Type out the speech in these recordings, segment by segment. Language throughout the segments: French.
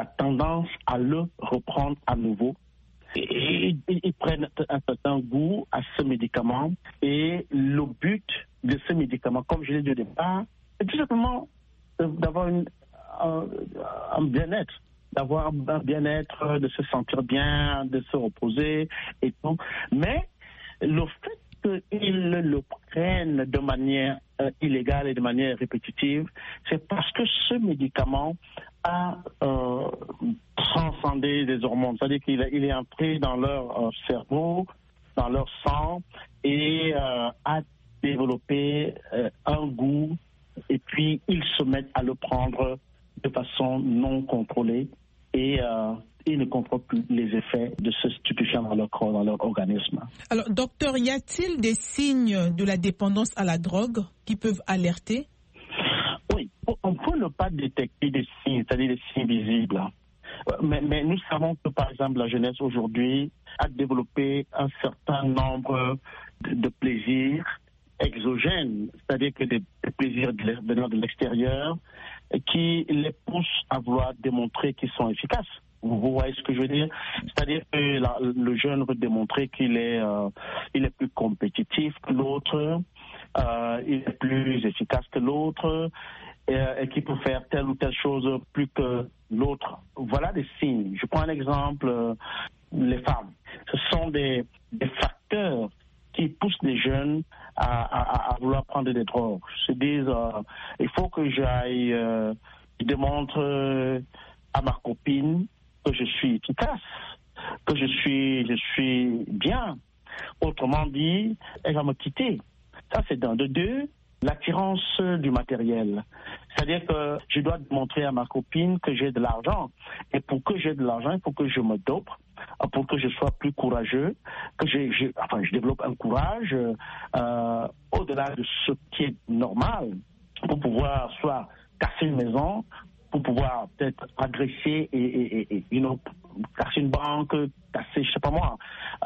la tendance à le reprendre à nouveau. Et ils prennent un certain goût à ce médicament. Et le but de ce médicament, comme je l'ai dit au départ, c'est tout simplement d'avoir un bien-être. D'avoir un bien-être, de se sentir bien, de se reposer et tout. Mais le fait qu'ils le prennent de manière illégale et de manière répétitive, c'est parce que ce médicament a transcendé des hormones. C'est-à-dire qu'il est entré dans leur cerveau, dans leur sang et a développé un goût et puis ils se mettent à le prendre de façon non contrôlée et ils ne contrôlent plus les effets de ce stupéfiant dans leur corps, dans leur organisme. Alors, docteur, y a-t-il des signes de la dépendance à la drogue qui peuvent alerter? Oui, on peut ne pas détecter des signes, c'est-à-dire des signes visibles. Mais nous savons que, par exemple, la jeunesse aujourd'hui a développé un certain nombre de plaisirs exogènes, c'est-à-dire que des plaisirs venant de l'extérieur qui les poussent à vouloir démontrer qu'ils sont efficaces. Vous voyez ce que je veux dire? C'est-à-dire que le jeune veut démontrer qu'il est plus compétitif que l'autre, il est plus efficace que l'autre, et qu'il peut faire telle ou telle chose plus que l'autre. Voilà des signes. Je prends un exemple, les femmes. Ce sont des facteurs qui poussent les jeunes à vouloir prendre des drogues. Ils se disent, il faut que j'aille, je démontre à ma copine que je suis efficace, que je suis bien. Autrement dit, elle va me quitter. Ça, c'est d'un. De deux, l'attirance du matériel. C'est-à-dire que je dois montrer à ma copine que j'ai de l'argent. Et pour que j'ai de l'argent, il faut que je me dope, pour que je sois plus courageux, que je développe un courage au-delà de ce qui est normal, pour pouvoir soit casser une maison, pour pouvoir peut-être agresser et casser une banque, casser, je sais pas moi,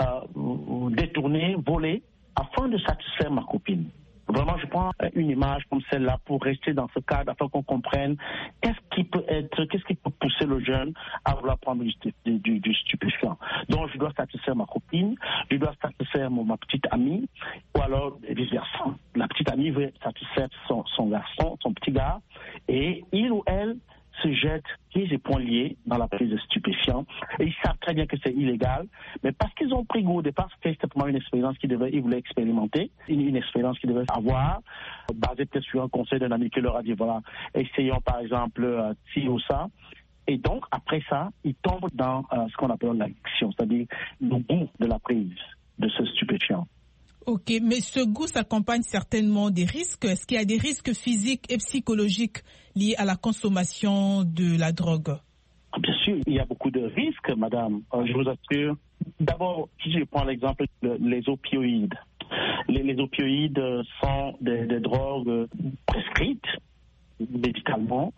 détourner, voler, afin de satisfaire ma copine. Vraiment, je prends une image comme celle-là pour rester dans ce cadre afin qu'on comprenne qu'est-ce qui peut pousser le jeune à vouloir prendre du stupéfiant. Donc, je dois satisfaire ma copine, je dois satisfaire ma petite amie, ou alors vice-versa. La petite amie veut satisfaire son garçon, son petit gars, et il ou elle se jettent pieds et poings liés dans la prise de stupéfiants. Et ils savent très bien que c'est illégal, mais parce qu'ils ont pris goût au départ, c'était simplement une expérience ils voulaient expérimenter, une expérience qu'ils devaient avoir, basée peut-être sur un conseil d'un ami qui leur a dit, voilà, essayons par exemple ci ou ça. Et donc, après ça, ils tombent dans ce qu'on appelle l'addiction, c'est-à-dire le goût de la prise de ce stupéfiant. Ok, mais ce goût s'accompagne certainement des risques. Est-ce qu'il y a des risques physiques et psychologiques liés à la consommation de la drogue? Bien sûr, il y a beaucoup de risques, madame. Je vous assure. D'abord, si je prends l'exemple des opioïdes. Les opioïdes sont des drogues prescrites médicalement.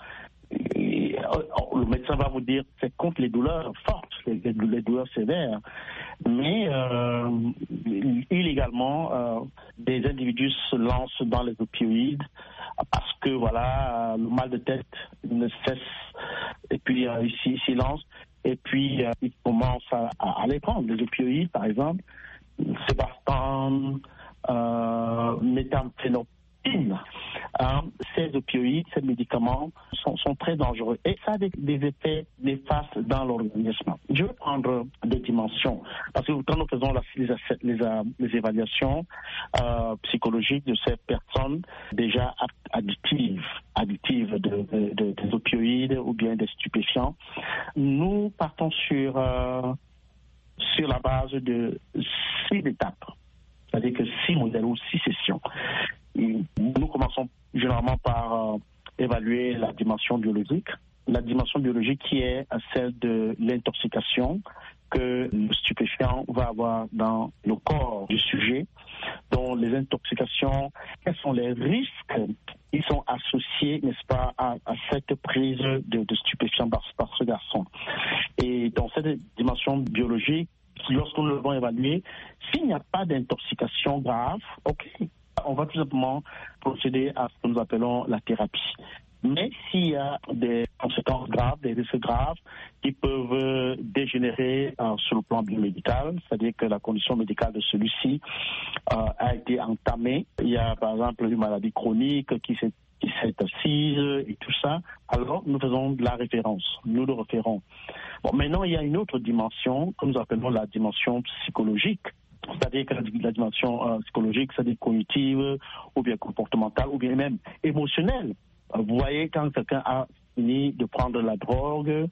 Et le médecin va vous dire que c'est contre les douleurs fortes, les douleurs sévères. Mais illégalement, des individus se lancent dans les opioïdes parce que voilà, le mal de tête ne cesse. Et puis ils s'y lancent. Et puis ils commencent à les prendre. Les opioïdes, par exemple, Sébastane, méthamphétamine. Ces opioïdes, ces médicaments sont très dangereux et ça a des effets néfastes dans l'organisme. Je vais prendre des dimensions parce que quand nous faisons les évaluations psychologiques de ces personnes déjà addictives des opioïdes ou bien des stupéfiants, nous partons sur la base de 6 étapes, c'est-à-dire que 6 modèles ou 6 sessions. Nous commençons généralement par évaluer la dimension biologique. La dimension biologique qui est celle de l'intoxication que le stupéfiant va avoir dans le corps du sujet. Donc les intoxications, quels sont les risques qui sont associés, n'est-ce pas, à cette prise de stupéfiants par ce garçon. Et dans cette dimension biologique, lorsqu'on le va évaluer, s'il n'y a pas d'intoxication grave, ok, on va tout simplement procéder à ce que nous appelons la thérapie. Mais s'il y a des conséquences graves, des risques graves qui peuvent dégénérer sur le plan biomédical, c'est-à-dire que la condition médicale de celui-ci a été entamée. Il y a par exemple une maladie chronique qui s'est assise et tout ça, alors nous faisons de la référence, nous le référons. Bon, maintenant, il y a une autre dimension que nous appelons la dimension psychologique. C'est-à-dire que la dimension psychologique, c'est-à-dire cognitive, ou bien comportementale, ou bien même émotionnelle. Vous voyez, quand quelqu'un a fini de prendre la drogue,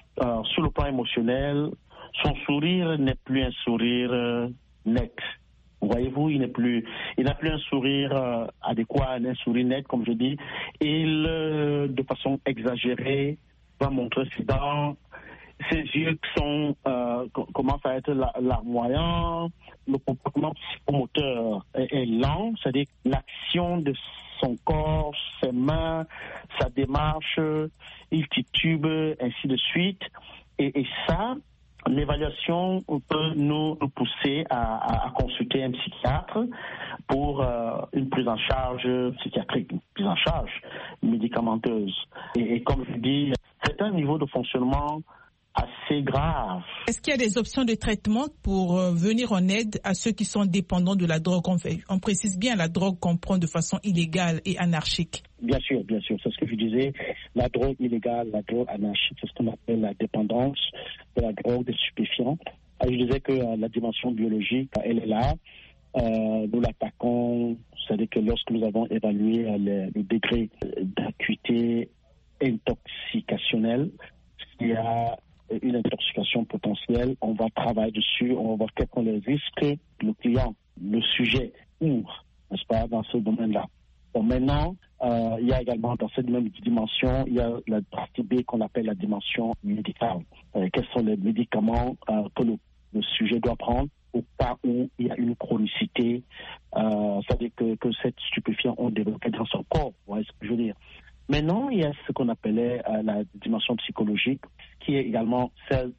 sur le plan émotionnel, son sourire n'est plus un sourire net. Voyez-vous, il n'a plus un sourire adéquat, un sourire net, comme je dis. Il, de façon exagérée, va montrer ses dents. Ses yeux commencent à être larmoyants, le comportement psychomoteur est lent, c'est-à-dire l'action de son corps, ses mains, sa démarche, il titube, ainsi de suite. Et ça, l'évaluation peut nous pousser à consulter un psychiatre pour une prise en charge psychiatrique, une prise en charge médicamenteuse. Et comme je dis, c'est un niveau de fonctionnement assez grave. Est-ce qu'il y a des options de traitement pour venir en aide à ceux qui sont dépendants de la drogue? On précise bien la drogue qu'on prend de façon illégale et anarchique. Bien sûr, c'est ce que je disais. La drogue illégale, la drogue anarchique, c'est ce qu'on appelle la dépendance de la drogue, des stupéfiants. Je disais que la dimension biologique, elle est là. Nous l'attaquons, c'est-à-dire que lorsque nous avons évalué le degré d'acuité intoxicationnelle, il y a une intoxication potentielle, on va travailler dessus, on va voir quels sont les risques que le client, le sujet ouvre, n'est-ce pas, dans ce domaine-là. Bon, maintenant, il y a également dans cette même dimension, il y a la partie B qu'on appelle la dimension médicale. Quels sont les médicaments que le sujet doit prendre au cas où il y a une chronicité, c'est-à-dire que cet stupéfiant ont développé dans son corps, vous voyez ce que je veux dire. Maintenant, il y a ce qu'on appelait la dimension psychologique, qui est également celle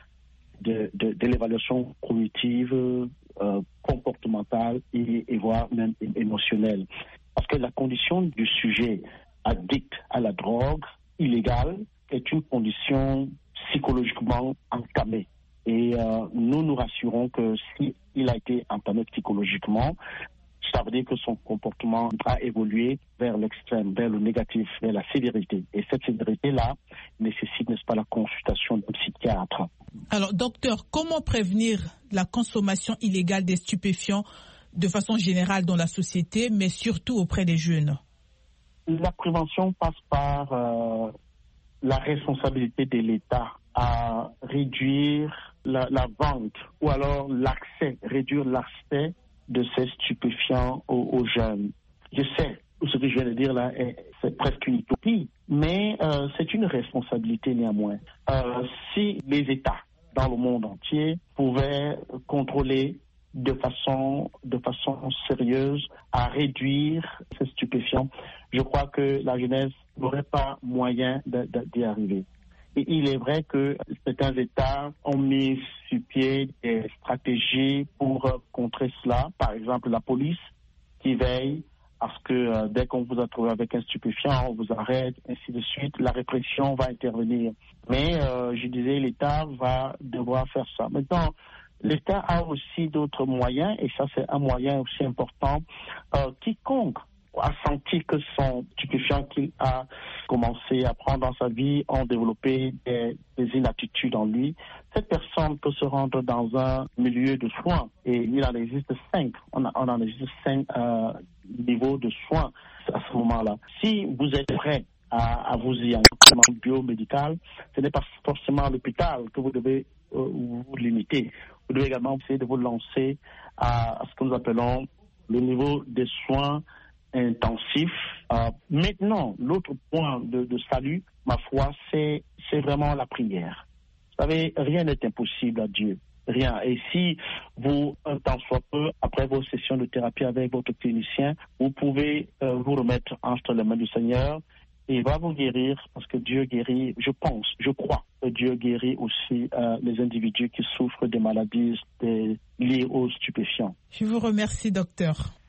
de l'évaluation cognitive, comportementale et voire même émotionnelle. Parce que la condition du sujet addict à la drogue illégale est une condition psychologiquement entamée. Et nous nous rassurons que s'il a été entamé psychologiquement, ça veut dire que son comportement a évolué vers l'extrême, vers le négatif, vers la sévérité. Et cette sévérité-là nécessite, n'est-ce pas, la consultation d'un psychiatre. Alors, docteur, comment prévenir la consommation illégale des stupéfiants de façon générale dans la société, mais surtout auprès des jeunes? La prévention passe par la responsabilité de l'État à réduire la vente ou alors réduire l'accès de ces stupéfiants aux jeunes. Je sais, ce que je viens de dire là, c'est presque une utopie, mais c'est une responsabilité néanmoins. Si les États dans le monde entier pouvaient contrôler de façon sérieuse à réduire ces stupéfiants, je crois que la jeunesse n'aurait pas moyen d'y arriver. Et il est vrai que certains États ont mis sur pied des stratégies pour contrer cela. Par exemple, la police qui veille à ce que dès qu'on vous a trouvé avec un stupéfiant, on vous arrête, ainsi de suite. La répression va intervenir. Mais je disais, l'État va devoir faire ça. Maintenant, l'État a aussi d'autres moyens, et ça c'est un moyen aussi important. Quiconque a senti que son stupéfiant qu'il a commencé à prendre dans sa vie ont développé des inaptitudes en lui, cette personne peut se rendre dans un milieu de soins. Et il en existe 5. On en existe 5 niveaux de soins à ce moment-là. Si vous êtes prêt à vous y engager biomédical, ce n'est pas forcément à l'hôpital que vous devez vous limiter. Vous devez également essayer de vous lancer à ce que nous appelons le niveau des soins intensif. Maintenant, l'autre point de salut, ma foi, c'est vraiment la prière. Vous savez, rien n'est impossible à Dieu. Rien. Et si vous, un temps soit peu, après vos sessions de thérapie avec votre clinicien, vous pouvez vous remettre entre les mains du Seigneur et il va vous guérir, parce que Dieu guérit, je crois que Dieu guérit aussi les individus qui souffrent des maladies liées aux stupéfiants. Je vous remercie, docteur.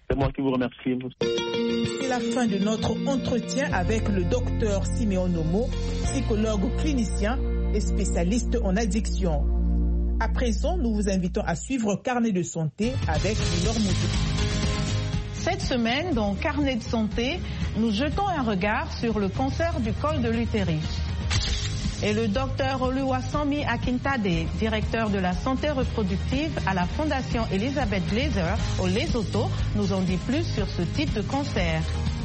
C'est moi qui vous remercie. C'est la fin de notre entretien avec le docteur Siméon Nomo, psychologue clinicien et spécialiste en addiction. À présent, nous vous invitons à suivre Carnet de santé avec Laure Moutou. Cette semaine, dans Carnet de santé, nous jetons un regard sur le cancer du col de l'utérus. Et le docteur Oluwasanmi Akintade, directeur de la santé reproductive à la Fondation Elizabeth Glaser au Lesotho, nous en dit plus sur ce type de cancer.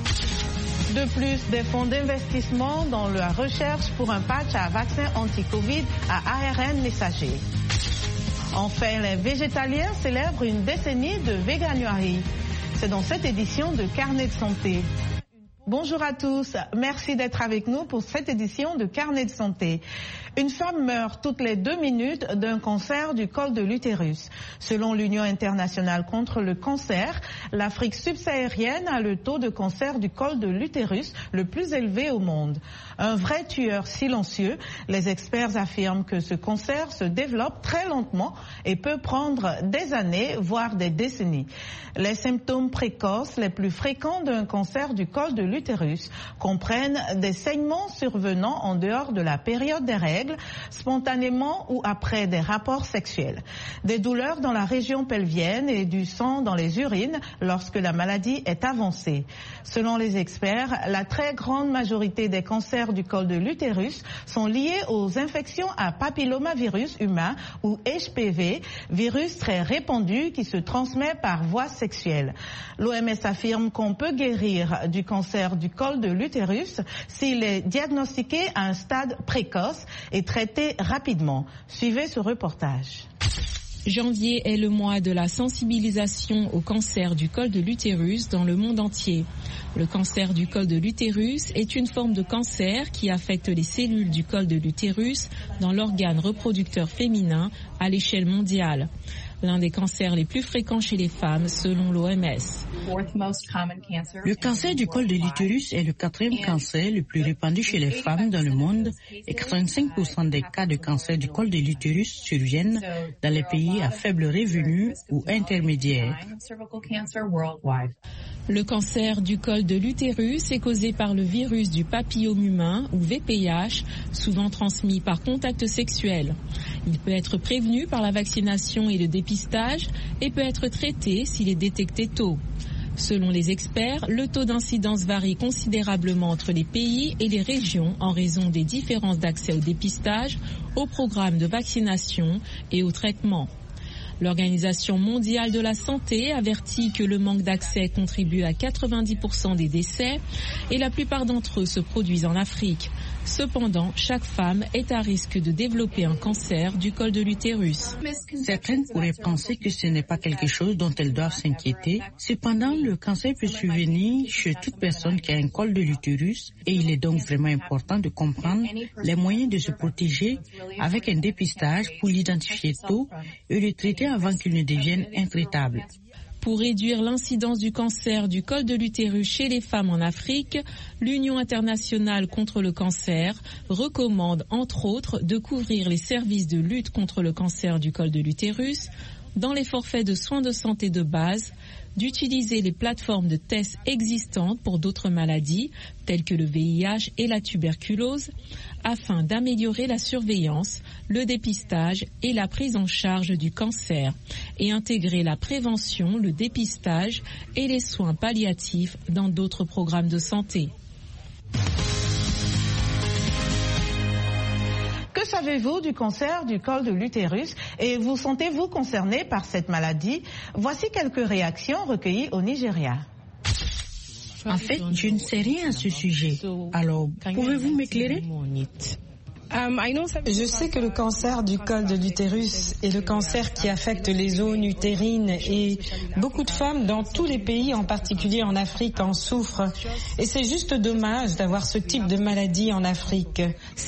De plus, des fonds d'investissement dans la recherche pour un patch à vaccin anti-Covid à ARN messager. Enfin, les végétaliens célèbrent une décennie de véganuary. C'est dans cette édition de Carnet de santé. Bonjour à tous, merci d'être avec nous pour cette édition de Carnet de santé. Une femme meurt toutes les 2 minutes d'un cancer du col de l'utérus. Selon l'Union internationale contre le cancer, l'Afrique subsaharienne a le taux de cancer du col de l'utérus le plus élevé au monde. Un vrai tueur silencieux, les experts affirment que ce cancer se développe très lentement et peut prendre des années, voire des décennies. Les symptômes précoces les plus fréquents d'un cancer du col de l'utérus comprennent des saignements survenant en dehors de la période des règles, spontanément ou après des rapports sexuels, des douleurs dans la région pelvienne et du sang dans les urines lorsque la maladie est avancée. Selon les experts, la très grande majorité des cancers du col de l'utérus sont liés aux infections à papillomavirus humain ou HPV, virus très répandu qui se transmet par voie sexuelle. L'OMS affirme qu'on peut guérir du cancer du col de l'utérus s'il est diagnostiqué à un stade précoce et traité rapidement. Suivez ce reportage. Janvier est le mois de la sensibilisation au cancer du col de l'utérus dans le monde entier. Le cancer du col de l'utérus est une forme de cancer qui affecte les cellules du col de l'utérus dans l'organe reproducteur féminin à l'échelle mondiale. L'un des cancers les plus fréquents chez les femmes selon l'OMS. Le cancer du col de l'utérus est le 4e cancer le plus répandu chez les femmes dans le monde et 85% des cas de cancer du col de l'utérus surviennent dans les pays à faible revenu ou intermédiaire. Le cancer du col de l'utérus est causé par le virus du papillome humain ou VPH, souvent transmis par contact sexuel. Il peut être prévenu par la vaccination et le dépistage et peut être traité s'il est détecté tôt. Selon les experts, le taux d'incidence varie considérablement entre les pays et les régions en raison des différences d'accès au dépistage, au programme de vaccination et au traitement. L'Organisation mondiale de la santé avertit que le manque d'accès contribue à 90% des décès et la plupart d'entre eux se produisent en Afrique. Cependant, chaque femme est à risque de développer un cancer du col de l'utérus. Certaines pourraient penser que ce n'est pas quelque chose dont elles doivent s'inquiéter. Cependant, le cancer peut survenir chez toute personne qui a un col de l'utérus et il est donc vraiment important de comprendre les moyens de se protéger avec un dépistage pour l'identifier tôt et le traiter avant qu'il ne devienne intraitable. Pour réduire l'incidence du cancer du col de l'utérus chez les femmes en Afrique, l'Union internationale contre le cancer recommande entre autres de couvrir les services de lutte contre le cancer du col de l'utérus dans les forfaits de soins de santé de base, d'utiliser les plateformes de tests existantes pour d'autres maladies telles que le VIH et la tuberculose afin d'améliorer la surveillance, le dépistage et la prise en charge du cancer et intégrer la prévention, le dépistage et les soins palliatifs dans d'autres programmes de santé. Que savez-vous du cancer du col de l'utérus et vous sentez-vous concerné par cette maladie? Voici quelques réactions recueillies au Nigeria. En fait, je ne sais rien à ce sujet. Alors, pouvez-vous m'éclairer? Je sais que le cancer du col de l'utérus est le cancer qui affecte les zones utérines et beaucoup de femmes dans tous les pays, en particulier en Afrique, en souffrent. Et c'est juste dommage d'avoir ce type de maladie en Afrique.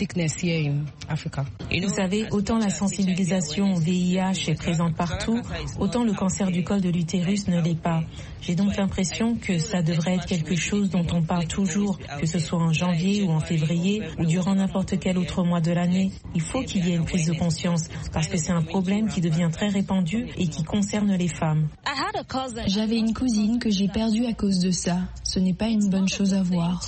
Vous savez, autant la sensibilisation au VIH est présente partout, autant le cancer du col de l'utérus ne l'est pas. J'ai donc l'impression que ça devrait être quelque chose dont on parle toujours, que ce soit en janvier ou en février ou durant n'importe quel autre mois de l'année. Il faut qu'il y ait une prise de conscience parce que c'est un problème qui devient très répandu et qui concerne les femmes. J'avais une cousine que j'ai perdue à cause de ça. Ce n'est pas une bonne chose à voir.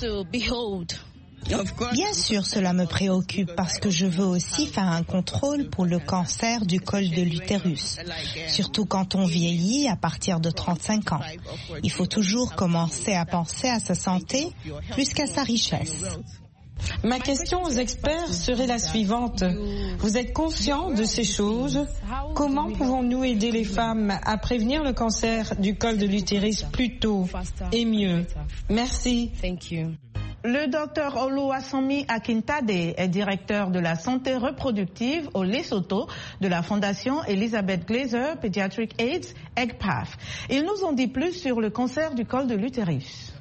Bien sûr, cela me préoccupe parce que je veux aussi faire un contrôle pour le cancer du col de l'utérus. Surtout quand on vieillit à partir de 35 ans. Il faut toujours commencer à penser à sa santé plus qu'à sa richesse. Ma question aux experts serait la suivante. Vous êtes conscients de ces choses? Comment pouvons-nous aider les femmes à prévenir le cancer du col de l'utérus plus tôt et mieux? Merci. Le docteur Oluwasanmi Akintade est directeur de la santé reproductive au Lesotho de la Fondation Elizabeth Glaser Pediatric AIDS EGPAF. Il nous en dit plus sur le cancer du col de l'utérus.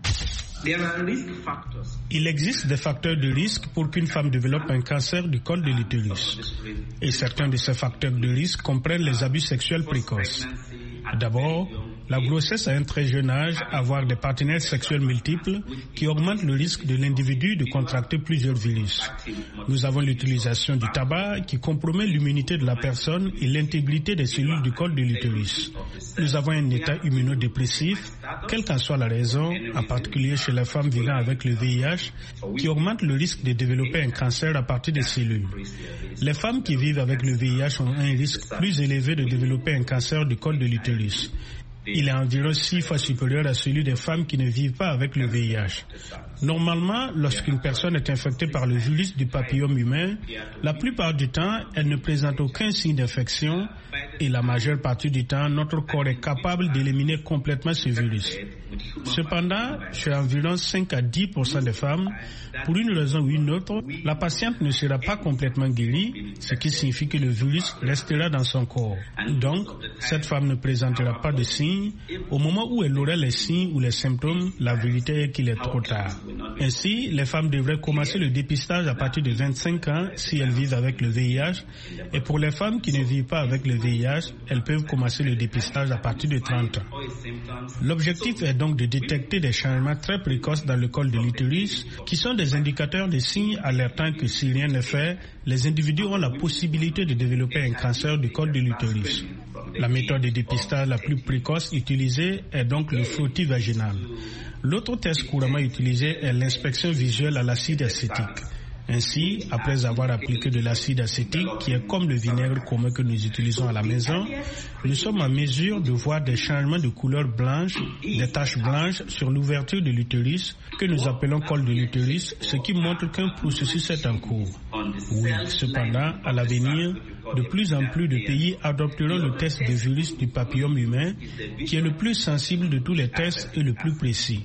Il existe des facteurs de risque pour qu'une femme développe un cancer du col de l'utérus. Et certains de ces facteurs de risque comprennent les abus sexuels précoces. D'abord, la grossesse à un très jeune âge, avoir des partenaires sexuels multiples qui augmente le risque de l'individu de contracter plusieurs virus. Nous avons l'utilisation du tabac qui compromet l'immunité de la personne et l'intégrité des cellules du col de l'utérus. Nous avons un état immunodépressif, quelle qu'en soit la raison, en particulier chez les femmes vivant avec le VIH, qui augmente le risque de développer un cancer à partir des cellules. Les femmes qui vivent avec le VIH ont un risque plus élevé de développer un cancer du col de l'utérus. Il est environ 6 fois supérieur à celui des femmes qui ne vivent pas avec le VIH. Normalement, lorsqu'une personne est infectée par le virus du papillome humain, la plupart du temps, elle ne présente aucun signe d'infection et la majeure partie du temps, notre corps est capable d'éliminer complètement ce virus. Cependant, chez environ 5 à 10% des femmes, pour une raison ou une autre, la patiente ne sera pas complètement guérie, ce qui signifie que le virus restera dans son corps. Donc, cette femme ne présentera pas de signes. Au moment où elle aura les signes ou les symptômes, la vérité est qu'il est trop tard. Ainsi, les femmes devraient commencer le dépistage à partir de 25 ans si elles vivent avec le VIH. Et pour les femmes qui ne vivent pas avec le VIH, elles peuvent commencer le dépistage à partir de 30 ans. L'objectif est donc de détecter des changements très précoces dans le col de l'utérus qui sont des indicateurs de signes alertant que si rien n'est fait, les individus ont la possibilité de développer un cancer du col de l'utérus. La méthode de dépistage la plus précoce utilisée est donc le frottis vaginal. L'autre test couramment utilisé est l'inspection visuelle à l'acide acétique. Ainsi, après avoir appliqué de l'acide acétique, qui est comme le vinaigre commun que nous utilisons à la maison, nous sommes en mesure de voir des changements de couleur blanche, des taches blanches sur l'ouverture de l'utérus, que nous appelons col de l'utérus, ce qui montre qu'un processus est en cours. Oui, cependant, à l'avenir, de plus en plus de pays adopteront le test de virus du papillome humain, qui est le plus sensible de tous les tests et le plus précis.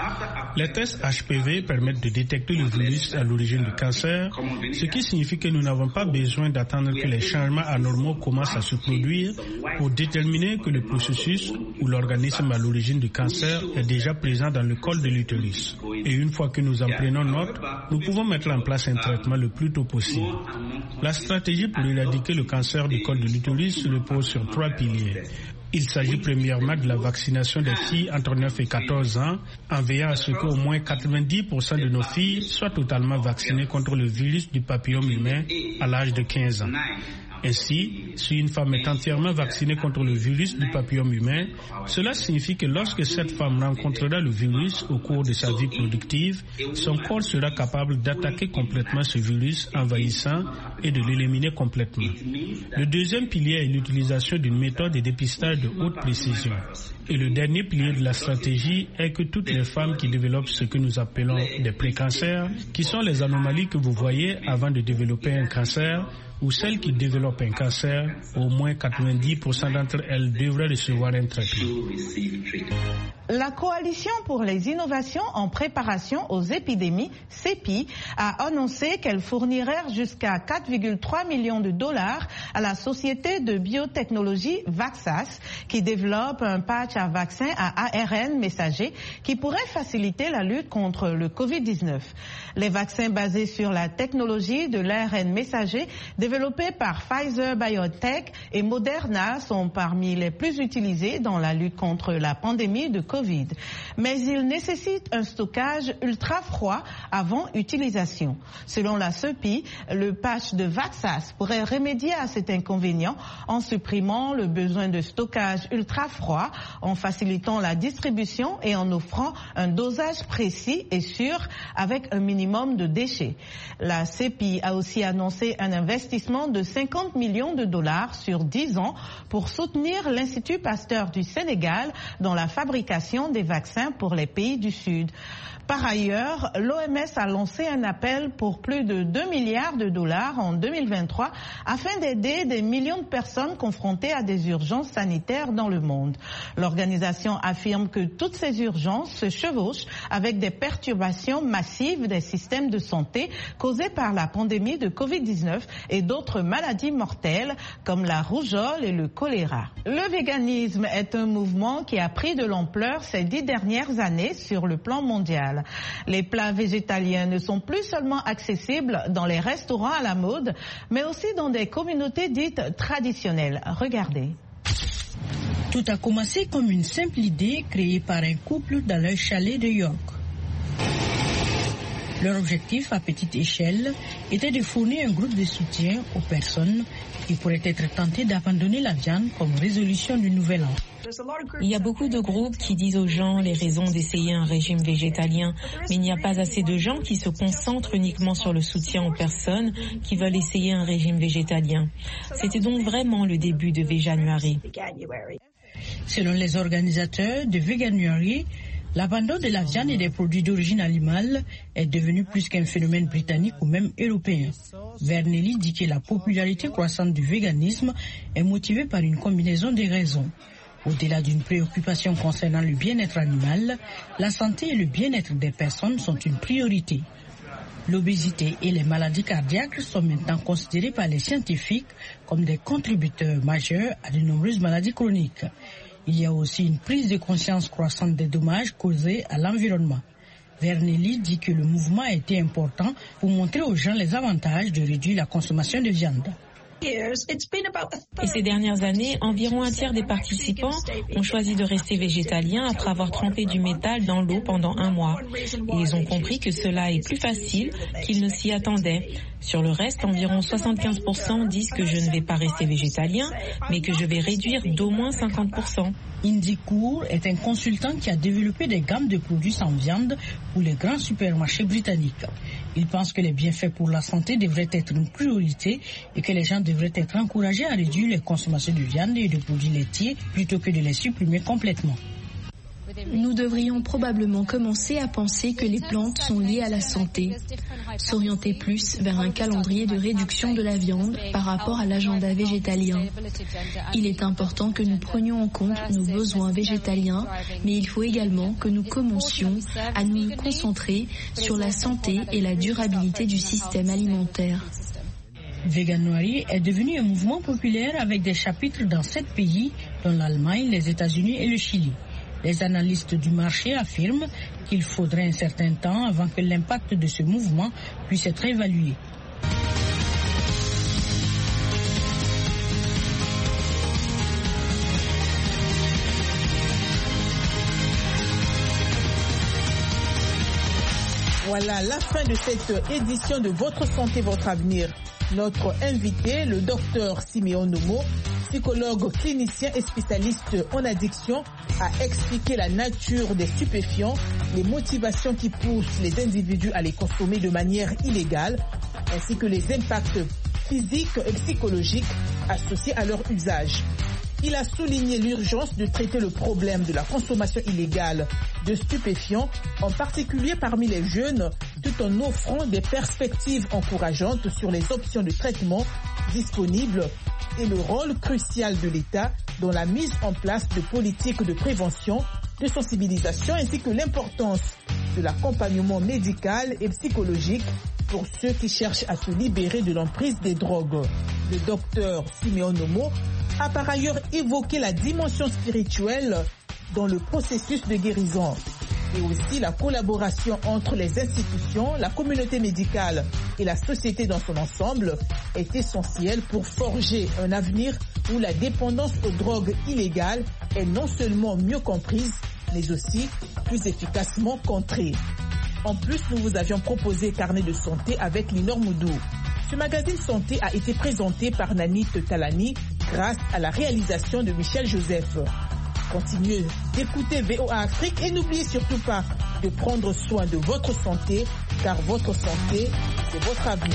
Les tests HPV permettent de détecter le virus à l'origine du cancer, ce qui signifie que nous n'avons pas besoin d'attendre que les changements anormaux commencent à se produire pour déterminer que le processus ou l'organisme à l'origine du cancer est déjà présent dans le col de l'utérus. Et une fois que nous en prenons note, nous pouvons mettre en place un traitement le plus tôt possible. La stratégie pour éradiquer le cancer du col de l'utérus repose sur 3 piliers. Il s'agit premièrement de la vaccination des filles entre 9 et 14 ans, en veillant à ce qu'au moins 90% de nos filles soient totalement vaccinées contre le virus du papillome humain à l'âge de 15 ans. Ainsi, si une femme est entièrement vaccinée contre le virus du papillome humain, cela signifie que lorsque cette femme rencontrera le virus au cours de sa vie productive, son corps sera capable d'attaquer complètement ce virus envahissant et de l'éliminer complètement. Le deuxième pilier est l'utilisation d'une méthode de dépistage de haute précision. Et le dernier pilier de la stratégie est que toutes les femmes qui développent ce que nous appelons des précancers, qui sont les anomalies que vous voyez avant de développer un cancer, ou celles qui développent un cancer, au moins 90% d'entre elles devraient recevoir un traitement. La Coalition pour les innovations en préparation aux épidémies, CEPI, a annoncé qu'elle fournirait jusqu'à 4,3 millions de dollars à la société de biotechnologie Vaxas, qui développe un patch à vaccin à ARN messager qui pourrait faciliter la lutte contre le Covid-19. Les vaccins basés sur la technologie de l'ARN messager développés par Pfizer BioNTech et Moderna sont parmi les plus utilisés dans la lutte contre la pandémie de Covid-19. Covid. Mais il nécessite un stockage ultra froid avant utilisation. Selon la CEPI, le patch de Vaxas pourrait remédier à cet inconvénient en supprimant le besoin de stockage ultra froid, en facilitant la distribution et en offrant un dosage précis et sûr avec un minimum de déchets. La CEPI a aussi annoncé un investissement de 50 millions de dollars sur 10 ans pour soutenir l'Institut Pasteur du Sénégal dans la fabrication des vaccins pour les pays du Sud. Par ailleurs, l'OMS a lancé un appel pour plus de 2 milliards de dollars en 2023 afin d'aider des millions de personnes confrontées à des urgences sanitaires dans le monde. L'organisation affirme que toutes ces urgences se chevauchent avec des perturbations massives des systèmes de santé causées par la pandémie de Covid-19 et d'autres maladies mortelles comme la rougeole et le choléra. Le véganisme est un mouvement qui a pris de l'ampleur ces 10 dernières années sur le plan mondial. Les plats végétaliens ne sont plus seulement accessibles dans les restaurants à la mode, mais aussi dans des communautés dites traditionnelles. Regardez. Tout a commencé comme une simple idée créée par un couple dans leur chalet de York. Leur objectif à petite échelle était de fournir un groupe de soutien aux personnes qui pourraient être tentées d'abandonner la viande comme résolution du nouvel an. Il y a beaucoup de groupes qui disent aux gens les raisons d'essayer un régime végétalien, mais il n'y a pas assez de gens qui se concentrent uniquement sur le soutien aux personnes qui veulent essayer un régime végétalien. C'était donc vraiment le début de Veganuary. Selon les organisateurs de Veganuary, l'abandon de la viande et des produits d'origine animale est devenu plus qu'un phénomène britannique ou même européen. Vernelli dit que la popularité croissante du véganisme est motivée par une combinaison de raisons. Au-delà d'une préoccupation concernant le bien-être animal, la santé et le bien-être des personnes sont une priorité. L'obésité et les maladies cardiaques sont maintenant considérées par les scientifiques comme des contributeurs majeurs à de nombreuses maladies chroniques. Il y a aussi une prise de conscience croissante des dommages causés à l'environnement. Vernelli dit que le mouvement a été important pour montrer aux gens les avantages de réduire la consommation de viande. Et ces dernières années, environ un tiers des participants ont choisi de rester végétaliens après avoir trempé du métal dans l'eau pendant 1 mois. Et ils ont compris que cela est plus facile qu'ils ne s'y attendaient. Sur le reste, environ 75% disent que je ne vais pas rester végétalien, mais que je vais réduire d'au moins 50%. Indy Cour est un consultant qui a développé des gammes de produits sans viande pour les grands supermarchés britanniques. Il pense que les bienfaits pour la santé devraient être une priorité et que les gens devraient être encouragés à réduire les consommations de viande et de produits laitiers plutôt que de les supprimer complètement. Nous devrions probablement commencer à penser que les plantes sont liées à la santé, s'orienter plus vers un calendrier de réduction de la viande par rapport à l'agenda végétalien. Il est important que nous prenions en compte nos besoins végétaliens, mais il faut également que nous commencions à nous concentrer sur la santé et la durabilité du système alimentaire. Veganuary est devenu un mouvement populaire avec des chapitres dans 7 pays, dont l'Allemagne, les États-Unis et le Chili. Les analystes du marché affirment qu'il faudrait un certain temps avant que l'impact de ce mouvement puisse être évalué. Voilà la fin de cette édition de Votre Santé, Votre Avenir. Notre invité, le docteur Siméon Nomo, psychologue clinicien et spécialiste en addiction, a expliqué la nature des stupéfiants, les motivations qui poussent les individus à les consommer de manière illégale, ainsi que les impacts physiques et psychologiques associés à leur usage. Il a souligné l'urgence de traiter le problème de la consommation illégale de stupéfiants, en particulier parmi les jeunes, tout en offrant des perspectives encourageantes sur les options de traitement disponibles et le rôle crucial de l'État dans la mise en place de politiques de prévention, de sensibilisation ainsi que l'importance de l'accompagnement médical et psychologique pour ceux qui cherchent à se libérer de l'emprise des drogues. Le docteur Siméon Nomo a par ailleurs évoqué la dimension spirituelle dans le processus de guérison et aussi la collaboration entre les institutions, la communauté médicale et la société dans son ensemble est essentielle pour forger un avenir où la dépendance aux drogues illégales est non seulement mieux comprise, mais aussi plus efficacement contrées. En plus, nous vous avions proposé Carnet de santé avec Linor Moudou. Ce magazine santé a été présenté par Nanit Talani grâce à la réalisation de Michel Joseph. Continuez d'écouter VOA Afrique et n'oubliez surtout pas de prendre soin de votre santé, car votre santé, c'est votre avenir.